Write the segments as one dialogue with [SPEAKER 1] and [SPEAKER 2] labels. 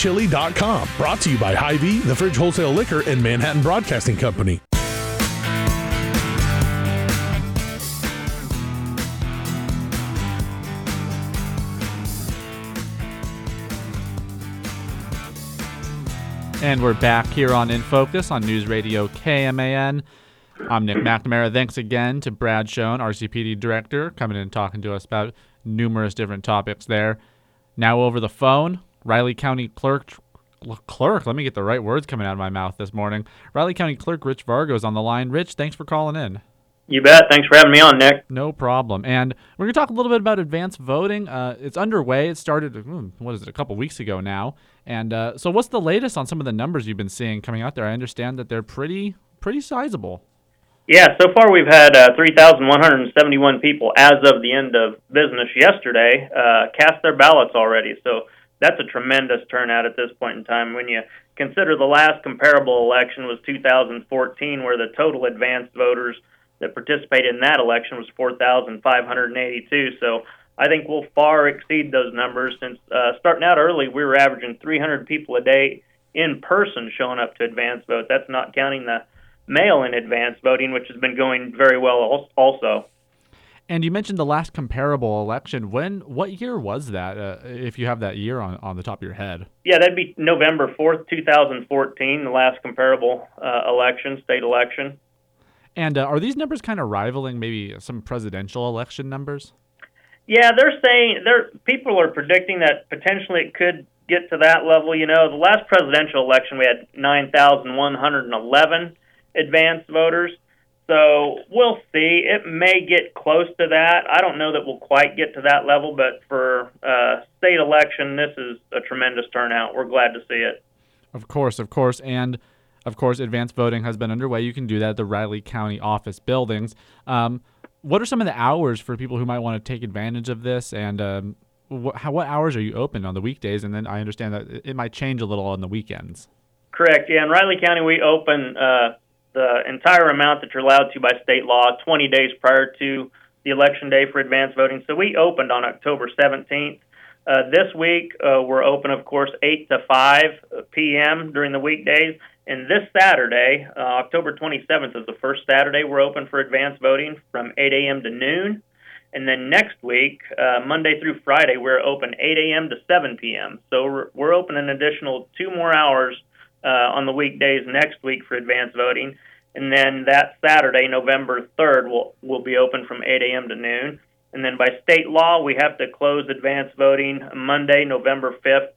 [SPEAKER 1] mychili.com. Brought to you by Hy-Vee, the Fridge Wholesale Liquor, and Manhattan Broadcasting Company.
[SPEAKER 2] And we're back here on In Focus on News Radio KMAN. I'm Nick McNamara. Thanks again to Brad Schoen, RCPD Director, coming in and talking to us about numerous different topics there. Now over the phone, Riley County Clerk, let me get the right words coming out of my mouth this morning. Riley County Clerk Rich Vargo is on the line. Rich, thanks for calling in.
[SPEAKER 3] You bet. Thanks for having me on, Nick.
[SPEAKER 2] No problem. And we're going to talk a little bit about advanced voting. It's underway. It started, a couple weeks ago now. And so what's the latest on some of the numbers you've been seeing coming out there? I understand that they're pretty sizable.
[SPEAKER 3] Yeah, so far we've had 3,171 people as of the end of business yesterday cast their ballots already. So that's a tremendous turnout at this point in time. When you consider the last comparable election was 2014, where the total advanced voters that participated in that election was 4,582. So I think we'll far exceed those numbers. Since starting out early, we were averaging 300 people a day in person showing up to advance vote. That's not counting the mail-in advance voting, which has been going very well also.
[SPEAKER 2] And you mentioned the last comparable election. What year was that, if you have that year on the top of your head?
[SPEAKER 3] Yeah, that'd be November 4th, 2014, the last comparable state election.
[SPEAKER 2] And are these numbers kind of rivaling maybe some presidential election numbers?
[SPEAKER 3] Yeah, they're saying people are predicting that potentially it could get to that level. You know, the last presidential election we had 9,111 advanced voters. So we'll see. It may get close to that. I don't know that we'll quite get to that level, but for state election, this is a tremendous turnout. We're glad to see it.
[SPEAKER 2] Of course. And of course, advanced voting has been underway. You can do that at the Riley County office buildings. What are some of the hours for people who might want to take advantage of this? And what hours are you open on the weekdays? And then I understand that it might change a little on the weekends.
[SPEAKER 3] Correct. Yeah, in Riley County, we open the entire amount that you're allowed to by state law 20 days prior to the election day for advanced voting. So we opened on October 17th. This week, we're open, of course, 8 to 5 p.m. during the weekdays. And this Saturday, October 27th is the first Saturday we're open for advanced voting from 8 a.m. to noon. And then next week, Monday through Friday, we're open 8 a.m. to 7 p.m. So we're open an additional 2 more hours on the weekdays next week for advanced voting. And then that Saturday, November 3rd, will be open from 8 a.m. to noon. And then by state law, we have to close advanced voting Monday, November 5th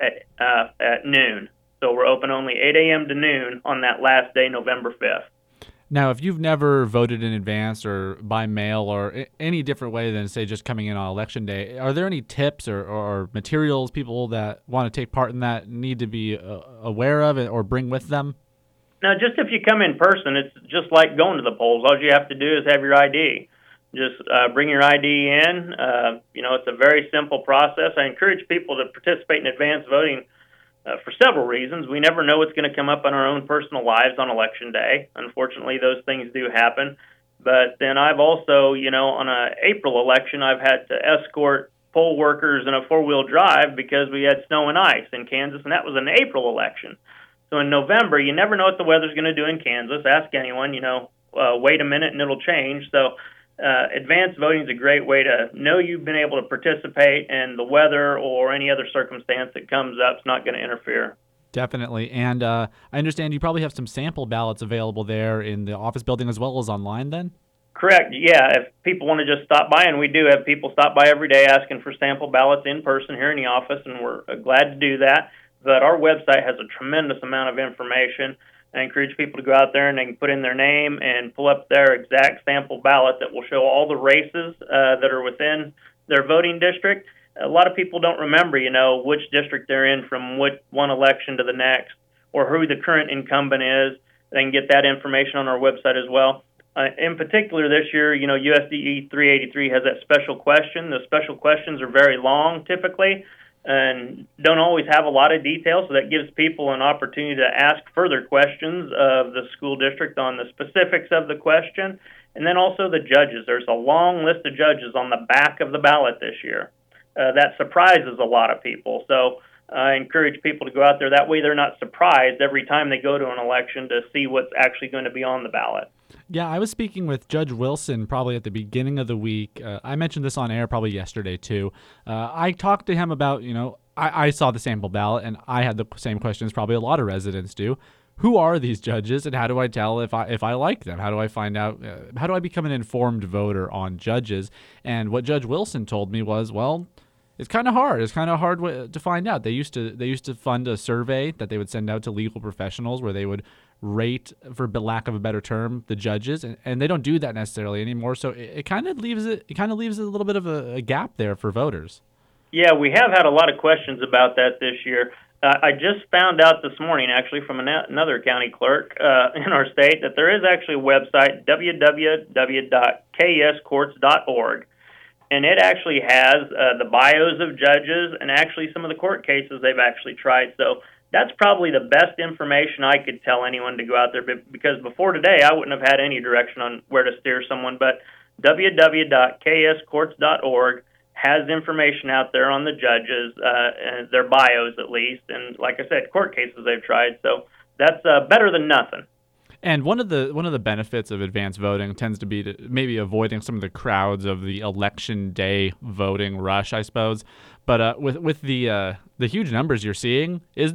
[SPEAKER 3] at noon. So we're open only 8 a.m. to noon on that last day, November 5th.
[SPEAKER 2] Now, if you've never voted in advance or by mail or any different way than, say, just coming in on Election Day, are there any tips or materials people that want to take part in that need to be aware of or bring with them?
[SPEAKER 3] No, just if you come in person, it's just like going to the polls. All you have to do is have your ID. Just bring your ID in. It's a very simple process. I encourage people to participate in advanced voting for several reasons. We never know what's going to come up in our own personal lives on Election Day. Unfortunately, those things do happen. But then I've also, on an April election, I've had to escort poll workers in a four-wheel drive because we had snow and ice in Kansas, and that was an April election. So in November, you never know what the weather's going to do in Kansas. Ask anyone, wait a minute and it'll change. So advanced voting is a great way to know you've been able to participate, and the weather or any other circumstance that comes up is not going to interfere.
[SPEAKER 2] Definitely. And I understand you probably have some sample ballots available there in the office building as well as online then?
[SPEAKER 3] Correct. Yeah, if people want to just stop by, and we do have people stop by every day asking for sample ballots in person here in the office, and we're glad to do that. But our website has a tremendous amount of information. I encourage people to go out there and they can put in their name and pull up their exact sample ballot that will show all the races that are within their voting district. A lot of people don't remember, which district they're in from one election to the next, or who the current incumbent is. They can get that information on our website as well. In particular, this year, USDE 383 has that special question. The special questions are very long, typically, and don't always have a lot of detail, so that gives people an opportunity to ask further questions of the school district on the specifics of the question. And then also the judges. There's a long list of judges on the back of the ballot this year. That surprises a lot of people. So I encourage people to go out there. That way they're not surprised every time they go to an election to see what's actually going to be on the ballot.
[SPEAKER 2] Yeah, I was speaking with Judge Wilson probably at the beginning of the week. I mentioned this on air probably yesterday too. I talked to him about, I saw the sample ballot and I had the same questions probably a lot of residents do. Who are these judges and how do I tell if I like them? How do I find out? How do I become an informed voter on judges? And what Judge Wilson told me was, well, it's kind of hard. It's kind of hard to find out. They used to fund a survey that they would send out to legal professionals where they would rate, for lack of a better term, the judges, and they don't do that necessarily anymore. So it kind of leaves a little bit of a gap there for voters. Yeah,
[SPEAKER 3] we have had a lot of questions about that this year. I just found out this morning, actually, from another county clerk in our state, that there is actually a website, www.kescourts.org, and it actually has the bios of judges and actually some of the court cases they've actually tried. So that's probably the best information I could tell anyone to go out there, because before today, I wouldn't have had any direction on where to steer someone. But www.kescourts.org has information out there on the judges, and their bios at least, and like I said, court cases they've tried. So that's better than nothing.
[SPEAKER 2] And one of the benefits of advanced voting tends to be to maybe avoiding some of the crowds of the election day voting rush, I suppose. But with the huge numbers you're seeing, is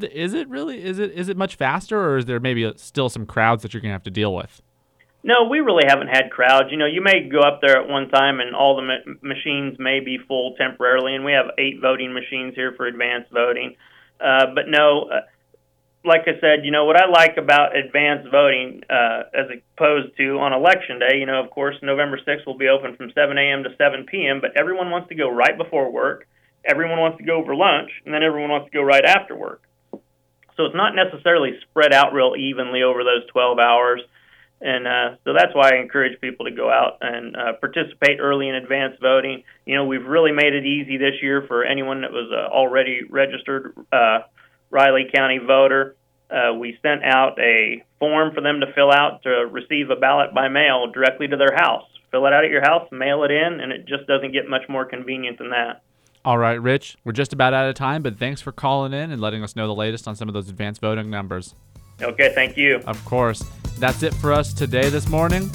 [SPEAKER 2] it much faster, or is there maybe still some crowds that you're gonna have to deal with?
[SPEAKER 3] No, we really haven't had crowds. You may go up there at one time and all the machines may be full temporarily, and we have 8 voting machines here for advanced voting. But no, like I said, what I like about advanced voting as opposed to on Election Day, of course, November 6th will be open from 7 a.m. to 7 p.m., but everyone wants to go right before work, everyone wants to go over lunch, and then everyone wants to go right after work. So it's not necessarily spread out real evenly over those 12 hours. And so that's why I encourage people to go out and participate early in advanced voting. We've really made it easy this year for anyone that was already registered Riley County voter. We sent out a form for them to fill out to receive a ballot by mail directly to their house. Fill it out at your house, mail it in, and it just doesn't get much more convenient than that.
[SPEAKER 2] All right, Rich, we're just about out of time, but thanks for calling in and letting us know the latest on some of those advanced voting numbers.
[SPEAKER 3] Okay, thank you.
[SPEAKER 2] Of course. That's it for us today this morning.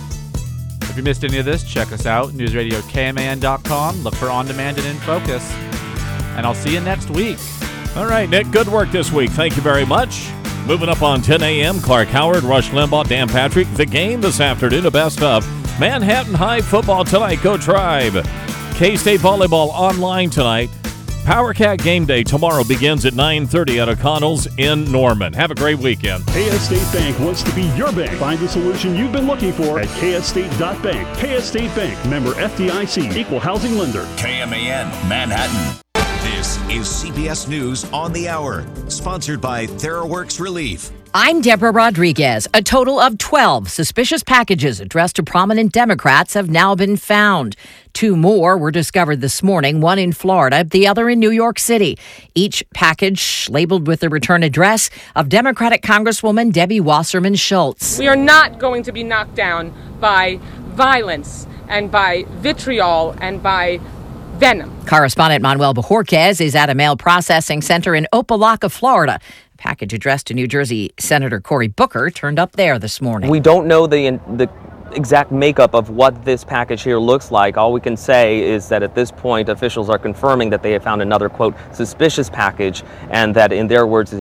[SPEAKER 2] If you missed any of this, check us out, newsradiokman.com. Look for On Demand and In Focus. And I'll see you next week.
[SPEAKER 4] All right, Nick, good work this week. Thank you very much. Moving up on 10 a.m., Clark Howard, Rush Limbaugh, Dan Patrick. The game this afternoon, the best of Manhattan High football tonight. Go Tribe. K-State volleyball online tonight. PowerCat Game Day tomorrow begins at 9:30 at O'Connell's in Norman. Have a great weekend.
[SPEAKER 1] KS State Bank wants to be your bank. Find the solution you've been looking for at ksstate.bank. KS State Bank, member FDIC, equal housing lender.
[SPEAKER 5] KMAN, Manhattan. This is CBS News on the Hour, sponsored by TheraWorks Relief.
[SPEAKER 6] I'm Deborah Rodriguez. A total of 12 suspicious packages addressed to prominent Democrats have now been found. 2 more were discovered this morning, one in Florida, the other in New York City. Each package labeled with the return address of Democratic Congresswoman Debbie Wasserman Schultz.
[SPEAKER 7] We are not going to be knocked down by violence and by vitriol and by venom.
[SPEAKER 6] Correspondent Manuel Bojorquez is at a mail processing center in Opelika, Florida. A package addressed to New Jersey Senator Cory Booker turned up there this morning.
[SPEAKER 8] We don't know the exact makeup of what this package here looks like. All we can say is that at this point, officials are confirming that they have found another, quote, suspicious package, and that, in their words,